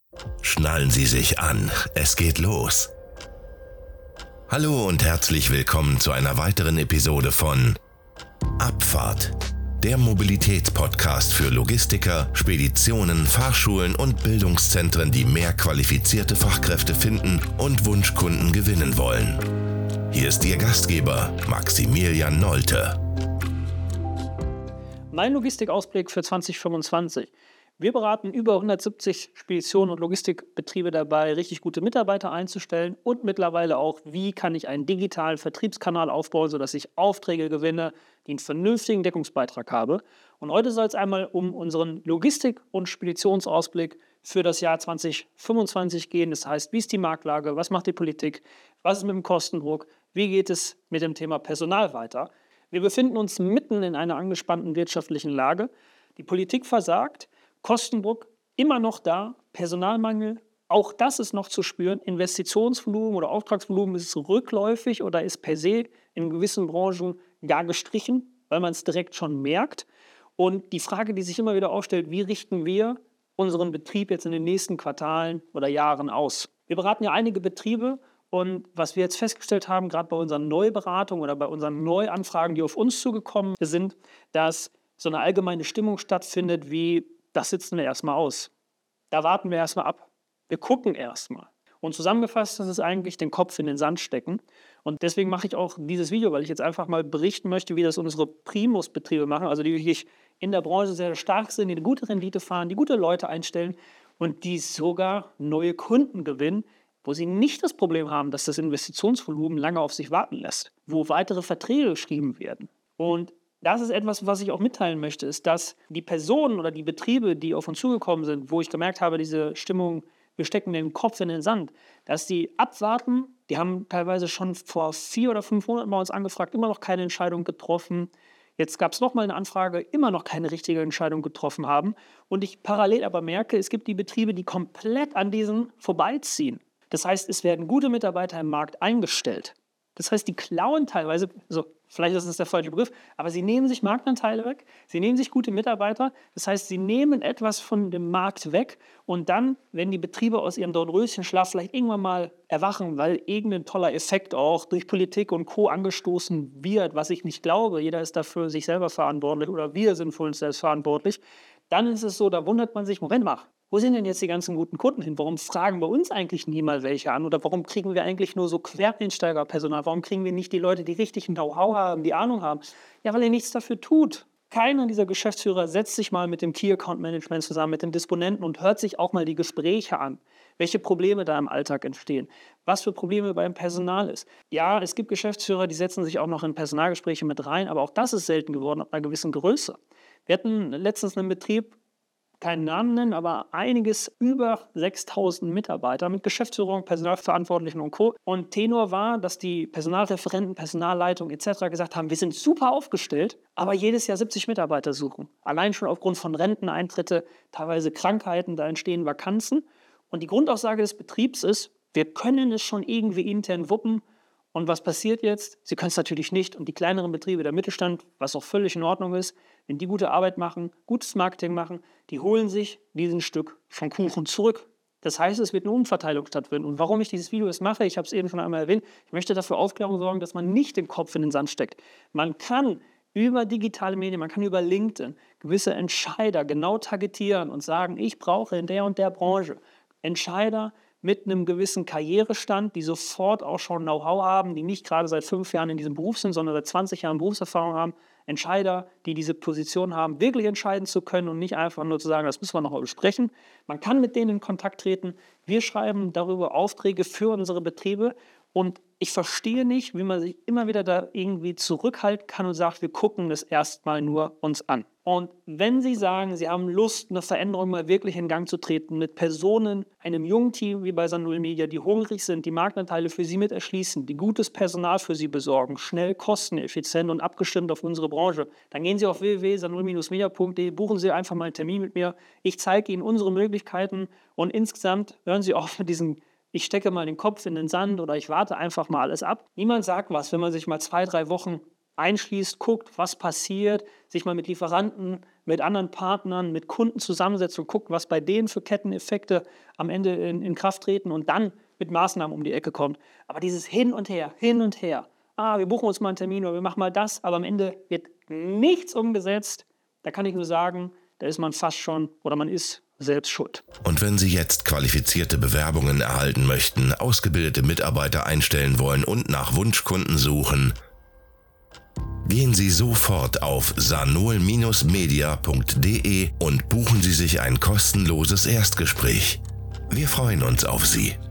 Schnallen Sie sich an, es geht los. Hallo und herzlich willkommen zu einer weiteren Episode von Abfahrt, der Mobilitätspodcast für Logistiker, Speditionen, Fahrschulen und Bildungszentren, die mehr qualifizierte Fachkräfte finden und Wunschkunden gewinnen wollen. Hier ist Ihr Gastgeber Maximilian Nolte. Mein Logistikausblick für 2025. Wir beraten über 170 Speditionen und Logistikbetriebe dabei, richtig gute Mitarbeiter einzustellen und mittlerweile auch, wie kann ich einen digitalen Vertriebskanal aufbauen, sodass ich Aufträge gewinne, die einen vernünftigen Deckungsbeitrag habe. Und heute soll es einmal um unseren Logistik- und Speditionsausblick für das Jahr 2025 gehen. Das heißt, wie ist die Marktlage, was macht die Politik, was ist mit dem Kostendruck, wie geht es mit dem Thema Personal weiter. Wir befinden uns mitten in einer angespannten wirtschaftlichen Lage. Die Politik versagt. Kostendruck immer noch da, Personalmangel, auch das ist noch zu spüren. Investitionsvolumen oder Auftragsvolumen ist rückläufig oder ist per se in gewissen Branchen gar gestrichen, weil man es direkt schon merkt. Und die Frage, die sich immer wieder aufstellt, wie richten wir unseren Betrieb jetzt in den nächsten Quartalen oder Jahren aus? Wir beraten ja einige Betriebe und was wir jetzt festgestellt haben, gerade bei unseren Neuberatungen oder bei unseren Neuanfragen, die auf uns zugekommen sind, dass so eine allgemeine Stimmung stattfindet wie: Das sitzen wir erstmal aus. Da warten wir erstmal ab. Wir gucken erstmal. Und zusammengefasst, das ist eigentlich den Kopf in den Sand stecken. Und deswegen mache ich auch dieses Video, weil ich jetzt einfach mal berichten möchte, wie das unsere Primusbetriebe machen, also die wirklich in der Branche sehr stark sind, die eine gute Rendite fahren, die gute Leute einstellen und die sogar neue Kunden gewinnen, wo sie nicht das Problem haben, dass das Investitionsvolumen lange auf sich warten lässt, wo weitere Verträge geschrieben werden. Und das ist etwas, was ich auch mitteilen möchte, ist, dass die Personen oder die Betriebe, die auf uns zugekommen sind, wo ich gemerkt habe, diese Stimmung, wir stecken den Kopf in den Sand, dass die abwarten, die haben teilweise schon vor 4 oder 5 Monaten bei uns angefragt, immer noch keine Entscheidung getroffen. Jetzt gab es nochmal eine Anfrage, immer noch keine richtige Entscheidung getroffen haben. Und ich parallel aber merke, es gibt die Betriebe, die komplett an diesen vorbeiziehen. Das heißt, es werden gute Mitarbeiter im Markt eingestellt. Das heißt, die klauen teilweise, also vielleicht ist das der falsche Begriff, aber sie nehmen sich Marktanteile weg, sie nehmen sich gute Mitarbeiter. Das heißt, sie nehmen etwas von dem Markt weg und dann, wenn die Betriebe aus ihrem Dornröschenschlaf vielleicht irgendwann mal erwachen, weil irgendein toller Effekt auch durch Politik und Co. angestoßen wird, was ich nicht glaube, jeder ist dafür sich selber verantwortlich oder wir sind für uns selbst verantwortlich, dann ist es so, da wundert man sich, Moment mal, wo sind denn jetzt die ganzen guten Kunden hin? Warum fragen bei uns eigentlich niemals welche an? Oder warum kriegen wir eigentlich nur so Quereinsteigerpersonal? Warum kriegen wir nicht die Leute, die richtig ein Know-how haben, die Ahnung haben? Ja, weil ihr nichts dafür tut. Keiner dieser Geschäftsführer setzt sich mal mit dem Key Account Management zusammen, mit den Disponenten und hört sich auch mal die Gespräche an, welche Probleme da im Alltag entstehen, was für Probleme beim Personal ist. Ja, es gibt Geschäftsführer, die setzen sich auch noch in Personalgespräche mit rein, aber auch das ist selten geworden ab einer gewissen Größe. Wir hatten letztens einen Betrieb, keinen Namen nennen, aber einiges über 6.000 Mitarbeiter mit Geschäftsführung, Personalverantwortlichen und Co. Und Tenor war, dass die Personalreferenten, Personalleitung etc. gesagt haben, wir sind super aufgestellt, aber jedes Jahr 70 Mitarbeiter suchen. Allein schon aufgrund von Renteneintritte, teilweise Krankheiten, da entstehen Vakanzen. Und die Grundaussage des Betriebs ist, wir können es schon irgendwie intern wuppen. Und was passiert jetzt? Sie können es natürlich nicht. Und die kleineren Betriebe, der Mittelstand, was auch völlig in Ordnung ist, wenn die gute Arbeit machen, gutes Marketing machen, die holen sich diesen Stück vom Kuchen zurück. Das heißt, es wird eine Umverteilung stattfinden. Und warum ich dieses Video jetzt mache, ich habe es eben schon einmal erwähnt, ich möchte dafür Aufklärung sorgen, dass man nicht den Kopf in den Sand steckt. Man kann über digitale Medien, man kann über LinkedIn gewisse Entscheider genau targetieren und sagen, ich brauche in der und der Branche Entscheider mit einem gewissen Karrierestand, die sofort auch schon Know-how haben, die nicht gerade seit 5 Jahren in diesem Beruf sind, sondern seit 20 Jahren Berufserfahrung haben, Entscheider, die diese Position haben, wirklich entscheiden zu können und nicht einfach nur zu sagen, das müssen wir noch mal besprechen. Man kann mit denen in Kontakt treten. Wir schreiben darüber Aufträge für unsere Betriebe und ich verstehe nicht, wie man sich immer wieder da irgendwie zurückhalten kann und sagt, wir gucken das erstmal nur uns an. Und wenn Sie sagen, Sie haben Lust, eine Veränderung mal wirklich in Gang zu treten, mit Personen, einem jungen Team wie bei Sanul Media, die hungrig sind, die Marktanteile für Sie mit erschließen, die gutes Personal für Sie besorgen, schnell, kosteneffizient und abgestimmt auf unsere Branche, dann gehen Sie auf www.sanul-media.de, buchen Sie einfach mal einen Termin mit mir. Ich zeige Ihnen unsere Möglichkeiten und insgesamt hören Sie auf mit diesen ich stecke mal den Kopf in den Sand oder ich warte einfach mal alles ab. Niemand sagt was, wenn man sich mal 2, 3 Wochen einschließt, guckt, was passiert, sich mal mit Lieferanten, mit anderen Partnern, mit Kunden zusammensetzt und guckt, was bei denen für Ketteneffekte am Ende in Kraft treten und dann mit Maßnahmen um die Ecke kommt. Aber dieses Hin und Her, wir buchen uns mal einen Termin oder wir machen mal das, aber am Ende wird nichts umgesetzt, da kann ich nur sagen, da ist man fast schon oder man ist selbst schuld. Und wenn Sie jetzt qualifizierte Bewerbungen erhalten möchten, ausgebildete Mitarbeiter einstellen wollen und nach Wunschkunden suchen, gehen Sie sofort auf sanol-media.de und buchen Sie sich ein kostenloses Erstgespräch. Wir freuen uns auf Sie.